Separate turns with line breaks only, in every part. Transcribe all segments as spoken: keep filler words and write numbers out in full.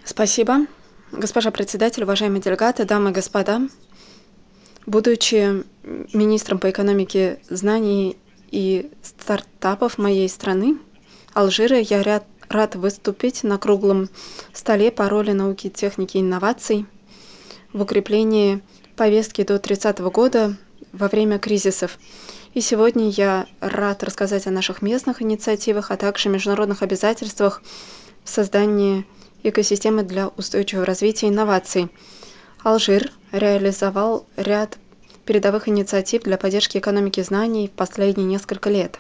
Спасибо. Госпожа председатель, уважаемые делегаты, дамы и господа. Будучи министром по экономике знаний и стартапов моей страны, Алжира, я ряд, рад выступить на круглом столе по роли науки, техники и инноваций в укреплении повестки до тридцатого года во время кризисов. И сегодня я рад рассказать о наших местных инициативах, а также международных обязательствах в создании экосистемы для устойчивого развития и инноваций. Алжир реализовал ряд передовых инициатив для поддержки экономики знаний в последние несколько лет.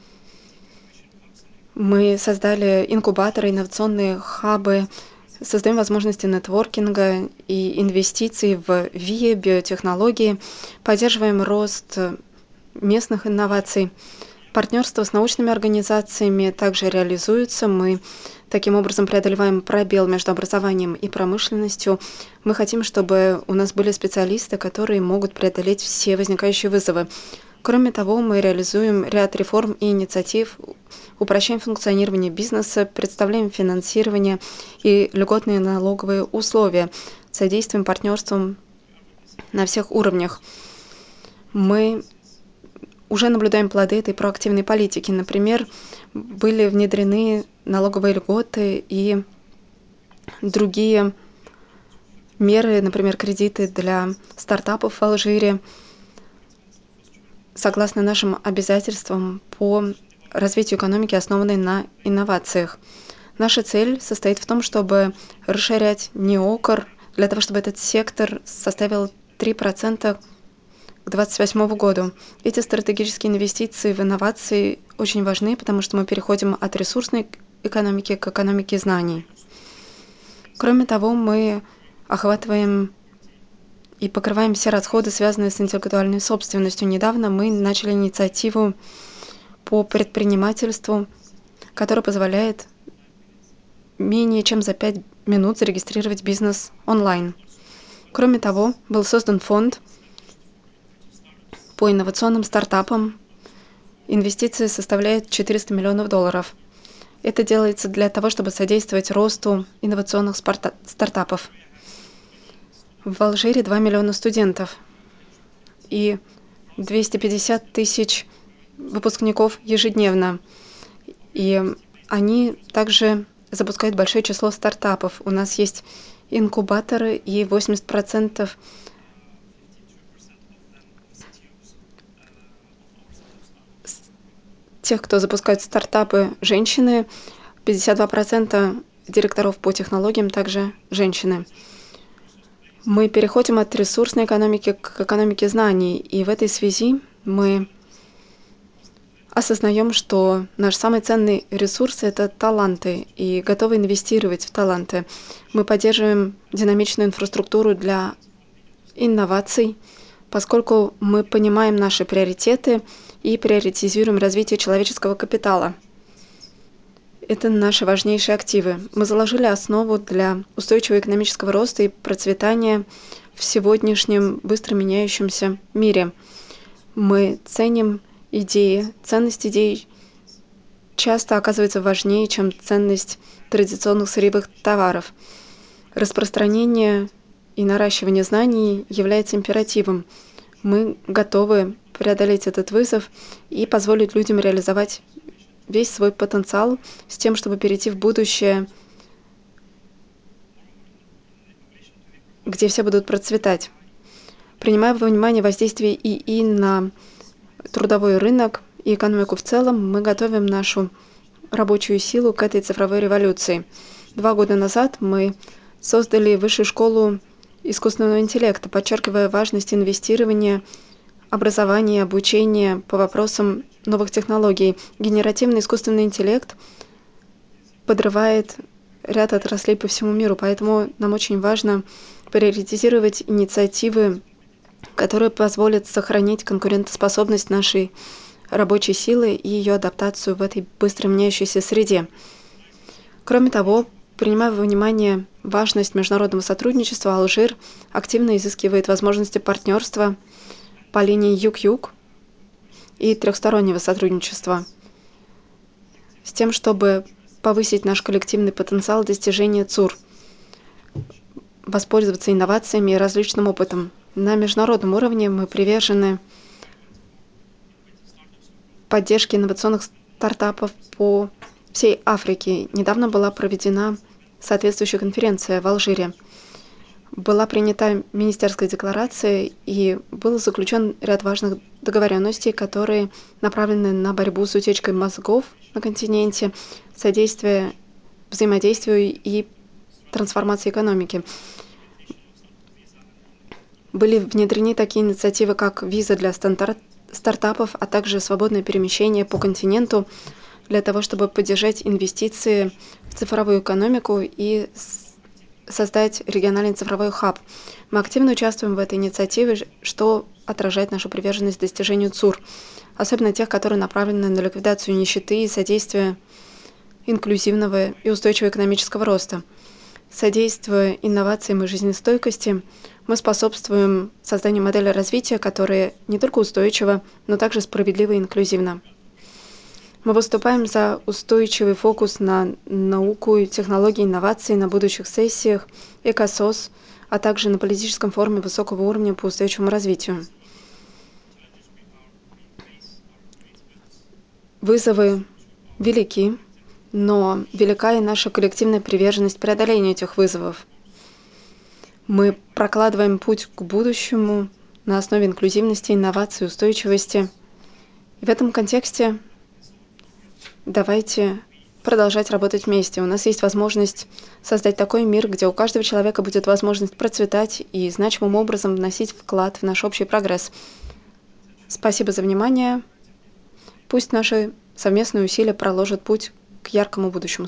Мы создали инкубаторы, инновационные хабы, создаем возможности нетворкинга и инвестиций в ВИА, биотехнологии, поддерживаем рост местных инноваций. Партнерство с научными организациями также реализуется. Мы таким образом преодолеваем пробел между образованием и промышленностью. Мы хотим, чтобы у нас были специалисты, которые могут преодолеть все возникающие вызовы. Кроме того, мы реализуем ряд реформ и инициатив, упрощаем функционирование бизнеса, представляем финансирование и льготные налоговые условия, содействуем партнерствам на всех уровнях. Мы уже наблюдаем плоды этой проактивной политики. Например, были внедрены налоговые льготы и другие меры, например, кредиты для стартапов в Алжире, согласно нашим обязательствам по развитию экономики, основанной на инновациях. Наша цель состоит в том, чтобы расширять неокр, для того, чтобы этот сектор составил три процента к двадцать восьмому году. Эти стратегические инвестиции в инновации очень важны, потому что мы переходим от ресурсной экономики к экономике знаний. Кроме того, мы охватываем и покрываем все расходы, связанные с интеллектуальной собственностью. Недавно мы начали инициативу по предпринимательству, которая позволяет менее чем за пять минут зарегистрировать бизнес онлайн. Кроме того, был создан фонд по инновационным стартапам. Инвестиции составляют четыреста миллионов долларов. Это делается для того, чтобы содействовать росту инновационных стартапов. В Алжире два миллиона студентов и двести пятьдесят тысяч выпускников ежедневно. И они также запускают большое число стартапов. У нас есть инкубаторы, и восемьдесят процентов тех, кто запускает стартапы, женщины, пятьдесят два процента директоров по технологиям также женщины. Мы переходим от ресурсной экономики к экономике знаний, и в этой связи мы осознаем, что наш самый ценный ресурс – это таланты, и готовы инвестировать в таланты. Мы поддерживаем динамичную инфраструктуру для инноваций, поскольку мы понимаем наши приоритеты и приоритизируем развитие человеческого капитала. Это наши важнейшие активы. Мы заложили основу для устойчивого экономического роста и процветания в сегодняшнем быстро меняющемся мире. Мы ценим идеи. Ценность идей часто оказывается важнее, чем ценность традиционных сырьевых товаров. Распространение и наращивание знаний является императивом. Мы готовы преодолеть этот вызов и позволить людям реализовать весь свой потенциал с тем, чтобы перейти в будущее, где все будут процветать. Принимая во внимание воздействие ИИ на трудовой рынок и экономику в целом, мы готовим нашу рабочую силу к этой цифровой революции. Два года назад мы создали Высшую школу искусственного интеллекта, подчеркивая важность инвестирования, образования и обучения по вопросам новых технологий. Генеративный искусственный интеллект подрывает ряд отраслей по всему миру, поэтому нам очень важно приоритизировать инициативы, которые позволят сохранить конкурентоспособность нашей рабочей силы и ее адаптацию в этой быстро меняющейся среде. Кроме того, принимая во внимание важность международного сотрудничества, Алжир активно изыскивает возможности партнерства по линии Юг-Юг и трехстороннего сотрудничества с тем, чтобы повысить наш коллективный потенциал достижения ЦУР. воспользоваться инновациями и различным опытом. На международном уровне мы привержены поддержке инновационных стартапов по всей Африке. Недавно была проведена соответствующая конференция в Алжире. Была принята министерская декларация и был заключен ряд важных договоренностей, которые направлены на борьбу с утечкой мозгов на континенте, содействие взаимодействию и трансформации экономики. Были внедрены такие инициативы, как виза для стартапов, а также свободное перемещение по континенту для того, чтобы поддержать инвестиции в цифровую экономику и создать региональный цифровой хаб. Мы активно участвуем в этой инициативе, что отражает нашу приверженность достижению ЦУР, особенно тех, которые направлены на ликвидацию нищеты и содействие инклюзивного и устойчивого экономического роста. Содействуя инновациям и жизнестойкости, мы способствуем созданию модели развития, которая не только устойчива, но также справедлива и инклюзивна. Мы выступаем за устойчивый фокус на науку и технологии инноваций на будущих сессиях ЭКОСОС, а также на политическом форуме высокого уровня по устойчивому развитию. Вызовы велики, но велика и наша коллективная приверженность преодолению этих вызовов. Мы прокладываем путь к будущему на основе инклюзивности, инноваций, устойчивости. И в этом контексте давайте продолжать работать вместе. У нас есть возможность создать такой мир, где у каждого человека будет возможность процветать и значимым образом вносить вклад в наш общий прогресс. Спасибо за внимание. Пусть наши совместные усилия проложат путь к яркому будущему.